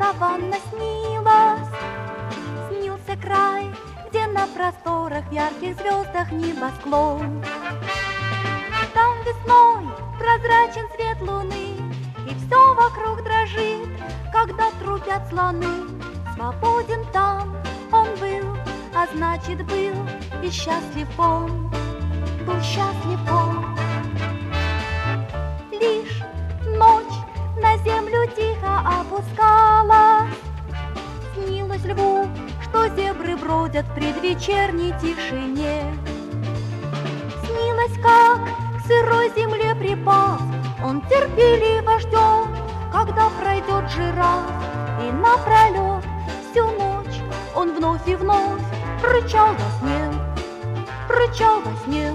саванна снилась. Снился край, где на просторах в ярких звездах небосклон. Там весной прозрачен свет луны, и все вокруг дрожит, когда трубят слоны. Свободен там он был, а значит был и счастлив он, был счастлив он. Лишь ночь на землю тихо опускалась. Снилось льву, что зебры бродят в предвечерней тишине. Снилось, как к сырой земле припав, он терпеливо ждет, когда пройдет жираф. И напролет всю ночь он вновь и вновь рычал во сне, рычал во сне.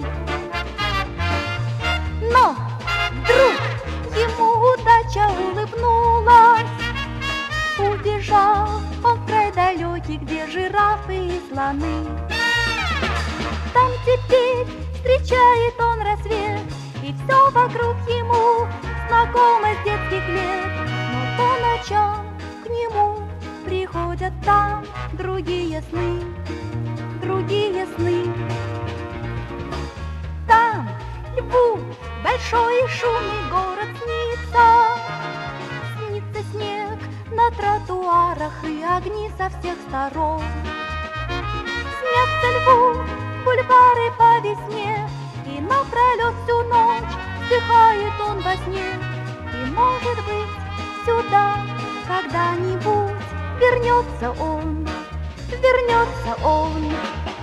Но вдруг ему удача улыбнулась. Убежал он в край далекий, где жирафы и слоны. Там теперь встречает он рассвет, и все вокруг ему знакомо с детских лет. Но по ночам к нему приходят там другие сны, другие сны. Там льву большой и шумный город снится. Снится снег на тротуарах и огни со всех сторон. Снятся льву бульвары по весне, и напролет всю ночь вздыхает он во сне. И, может быть, сюда когда-нибудь вернется он, вернется он.